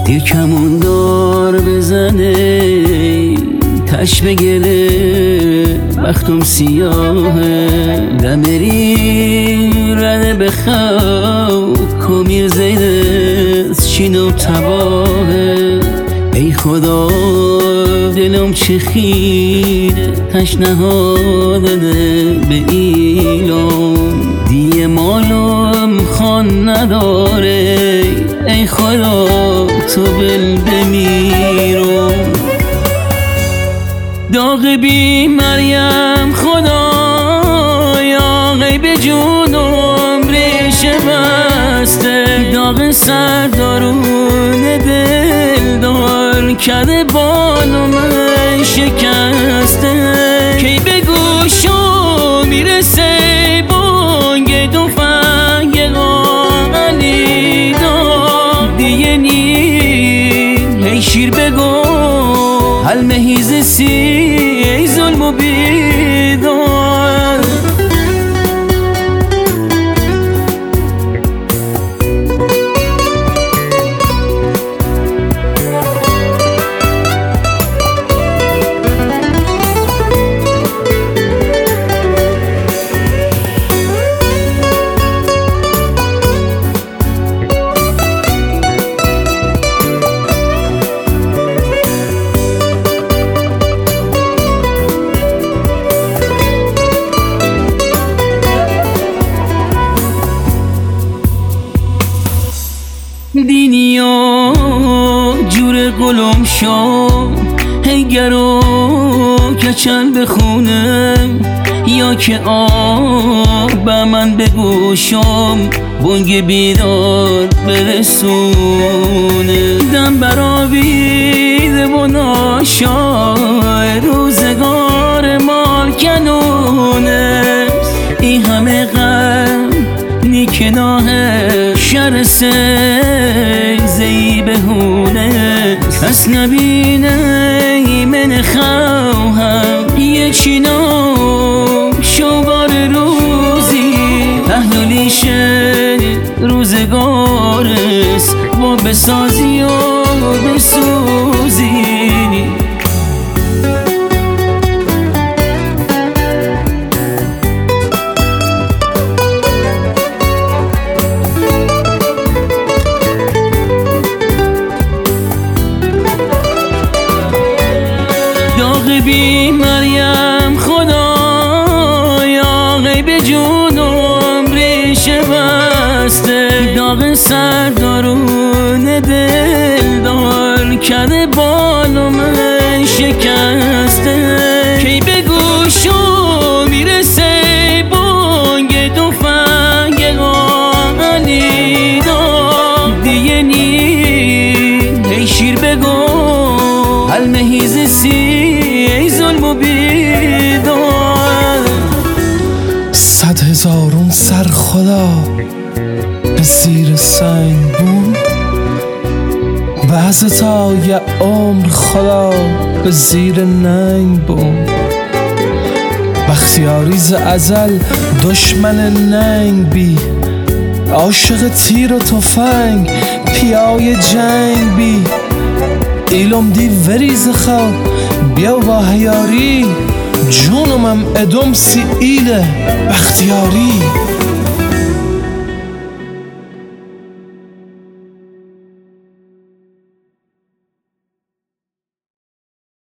دیر کمون دار بزنه تش بگله وقتم سیاهه دمری رنه بخو کمیر زیدست چین و تباهه ای خدا دلم چه خیره تشنهادنه به ایلام دیه مالم خان نداره ای خدا تو بل بمیرم داغ بی مریم خدایا غیب جونم ریشه بسته داغ سردارون دل دار کرده بالم شکسته کی به گوشم میرسه بانگ تفنگ علی داغ دیگه نیم ای شیر بگو هل مهیز سی ای ظلم و بیدار دینیا جور گلم شام هیگرو کچل بخونم یا که آب به من بگوشم بانگ بیدار برسونه دم براویده و ناشای روزگار مال کنونه این همه غم نیکناه شر زی بهونه پس نبینه من خواهم یه چینا شوار روزی تحلیشه روزگارست و بسازی و بسوزی بی مریم خدایا غیب جونم ریشه بسته داغ سردارون دل دار کرده بالم شکسته کی به گوشم میرسه بانگ تفنگ علی داغ دیگه نیم ای شیر بگو هل مهیز سی ای ظلم و بیدار 100,000 سر خدا به زیر سنگ بود بعض تا یه عمر خدا به زیر ننگ بود بختیاری ز ازل دشمن ننگ بی عاشق تیر و تفنگ پیای جنگ بی ایلم دی وریز خوا بیا با هیاری جونمم ادم سی ایله بختیاری